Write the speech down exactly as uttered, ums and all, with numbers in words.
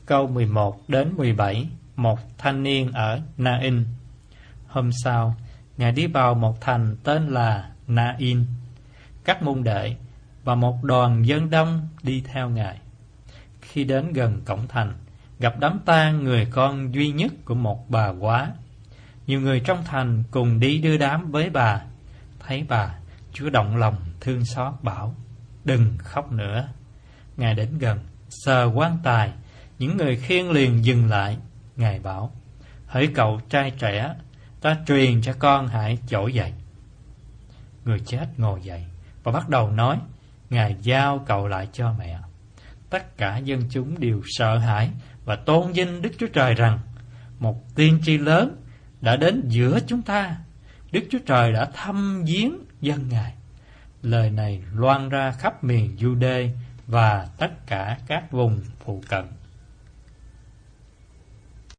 Câu mười một đến mười bảy. Một thanh niên ở Na-in. Hôm sau, Ngài đi vào một thành tên là Na-in. Các môn đệ và một đoàn dân đông đi theo Ngài. Khi đến gần cổng thành, gặp đám tang người con duy nhất của một bà quá. Nhiều người trong thành cùng đi đưa đám với bà. Thấy bà, Chúa động lòng thương xót bảo: đừng khóc nữa. Ngài đến gần, sờ quan tài, những người khiêng liền dừng lại. Ngài bảo: hỡi cậu trai trẻ, ta truyền cho con hãy trỗi dậy. Người chết ngồi dậy và bắt đầu nói. Ngài giao cậu lại cho mẹ. Tất cả dân chúng đều sợ hãi và tôn vinh Đức Chúa Trời rằng: một tiên tri lớn đã đến giữa chúng ta. Đức Chúa Trời đã thăm viếng dân Ngài. Lời này loan ra khắp miền Giu-đê và tất cả các vùng phụ cận.